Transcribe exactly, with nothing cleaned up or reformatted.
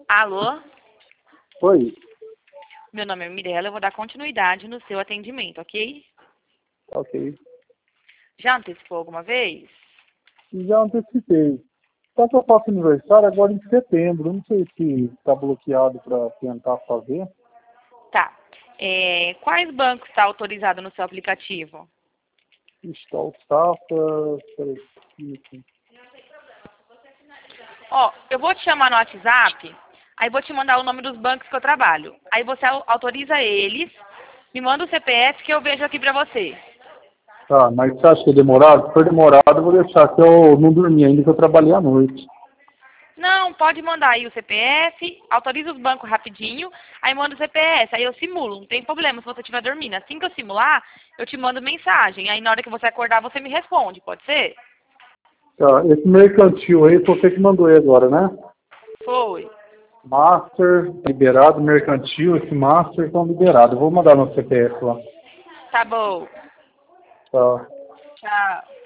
Alô? Oi. Meu nome é Mirella, eu vou dar continuidade no seu atendimento, ok? Ok. Já antecipou alguma vez? Já antecipei. Só que eu faço aniversário agora em setembro. Não sei se está bloqueado para tentar fazer. Tá. É, quais bancos está autorizado no seu aplicativo? Está o Safra. Peraí. Isso. Ó, eu vou te chamar no WhatsApp, aí vou te mandar o nome dos bancos que eu trabalho. Aí você au- autoriza eles, me manda o C P F que eu vejo aqui pra você. Tá, mas você acha que é demorado? Se for demorado, eu vou deixar que eu não dormi ainda, que eu trabalhei à noite. Não, pode mandar aí o C P F, autoriza os bancos rapidinho, aí manda o C P S, aí eu simulo, não tem problema se você estiver dormindo. Assim que eu simular, eu te mando mensagem, aí na hora que você acordar você me responde, pode ser? Tá, esse mercantil aí, foi você que mandou aí agora, né? Foi. Master, liberado, mercantil, esse Master estão liberados. Eu vou mandar no C P F lá. Tá bom. Tá. Tchau.